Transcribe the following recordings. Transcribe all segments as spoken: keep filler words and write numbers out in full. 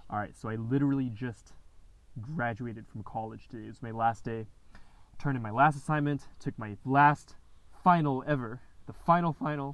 Alright, so I literally just graduated from college today. It was my last day. Turned in my last assignment, took my last final ever, the final final,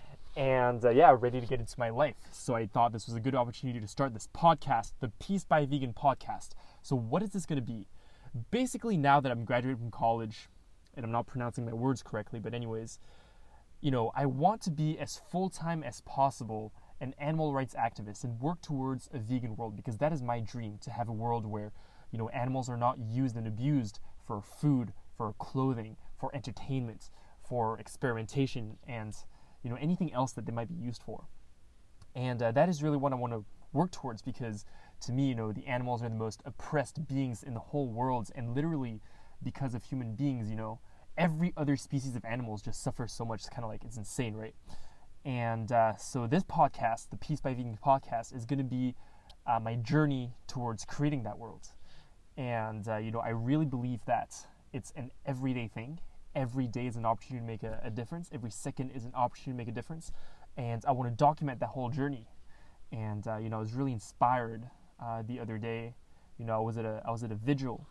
and uh, yeah, ready to get into my life. So I thought this was a good opportunity to start this podcast, the Peace by Vegan podcast. So what is this going to be? Basically, now that I'm graduating from college, and I'm not pronouncing my words correctly, but anyways, you know, I want to be as full-time as possible an animal rights activist and work towards a vegan world, because that is my dream, to have a world where, you know, animals are not used and abused for food, for clothing, for entertainment, for experimentation, and, you know, anything else that they might be used for. And uh, that is really what I want to work towards, because to me, you know, the animals are the most oppressed beings in the whole world, and literally because of human beings, you know, every other species of animals just suffers so much. It's kind of like, it's insane, right? And uh, so this podcast, the Peace by Vegan podcast, is going to be uh, my journey towards creating that world. And, uh, you know, I really believe that it's an everyday thing. Every day is an opportunity to make a, a difference. Every second is an opportunity to make a difference. And I want to document that whole journey. And, uh, you know, I was really inspired uh, the other day. You know, I was at a, I was at a vigil.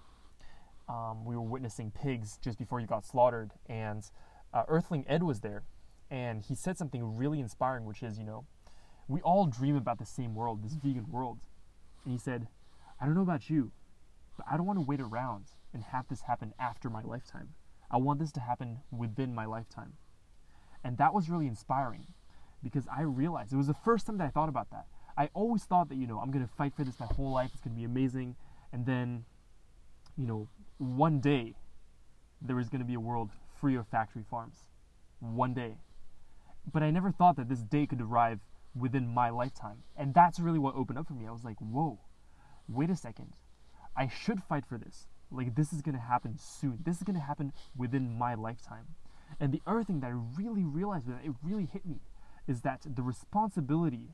Um, we were witnessing pigs just before you got slaughtered. And uh, Earthling Ed was there. And he said something really inspiring, which is, you know, we all dream about the same world, this vegan world. And he said, I don't know about you, but I don't want to wait around and have this happen after my lifetime. I want this to happen within my lifetime. And that was really inspiring, because I realized, it was the first time that I thought about that. I always thought that, you know, I'm going to fight for this my whole life, it's going to be amazing, and then, you know, one day, there was going to be a world free of factory farms. One day. But I never thought that this day could arrive within my lifetime. And that's really what opened up for me. I was like, whoa, wait a second. I should fight for this. Like, this is going to happen soon. This is going to happen within my lifetime. And the other thing that I really realized, that it really hit me, is that the responsibility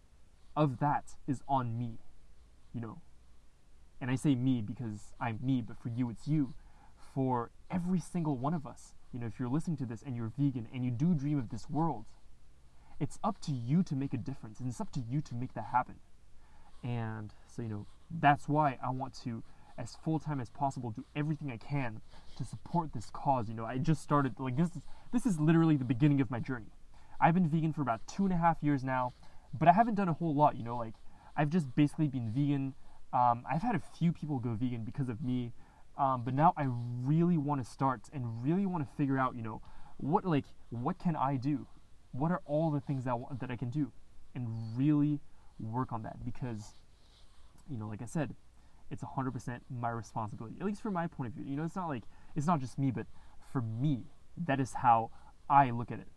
of that is on me, you know. And I say me because I'm me, but for you, it's you. For every single one of us. You know, if you're listening to this and you're vegan and you do dream of this world, it's up to you to make a difference, and it's up to you to make that happen. And so, you know, that's why I want to, as full-time as possible, do everything I can to support this cause. You know, I just started, like, this is, this is literally the beginning of my journey. I've been vegan for about two and a half years now, but I haven't done a whole lot, you know, like, I've just basically been vegan. Um, I've had a few people go vegan because of me. Um, but now I really want to start and really want to figure out, you know, what like what can I do? What are all the things that I, that I can do, and really work on that, because, you know, like I said, it's one hundred percent my responsibility, at least from my point of view. You know, it's not like, it's not just me, but for me, that is how I look at it.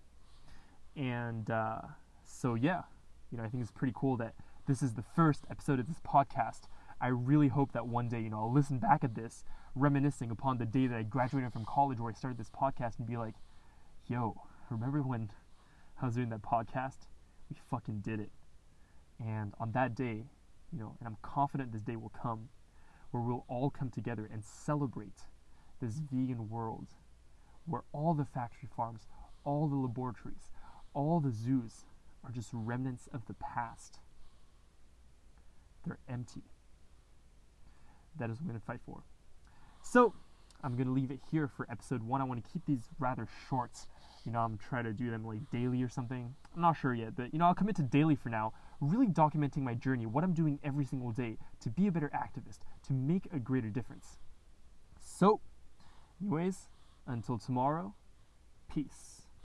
And uh, so, yeah, you know, I think it's pretty cool that this is the first episode of this podcast. I really hope that one day, you know, I'll listen back at this, reminiscing upon the day that I graduated from college, where I started this podcast, and be like, yo, remember when I was doing that podcast? We fucking did it. And on that day, you know, and I'm confident this day will come, where we'll all come together and celebrate this vegan world, where all the factory farms, all the laboratories, all the zoos are just remnants of the past. They're empty. That is what I'm going to fight for. So, I'm going to leave it here for episode one. I want to keep these rather short. You know, I'm trying to do them like daily or something. I'm not sure yet, but, you know, I'll commit to daily for now, really documenting my journey, what I'm doing every single day to be a better activist, to make a greater difference. So, anyways, until tomorrow, peace.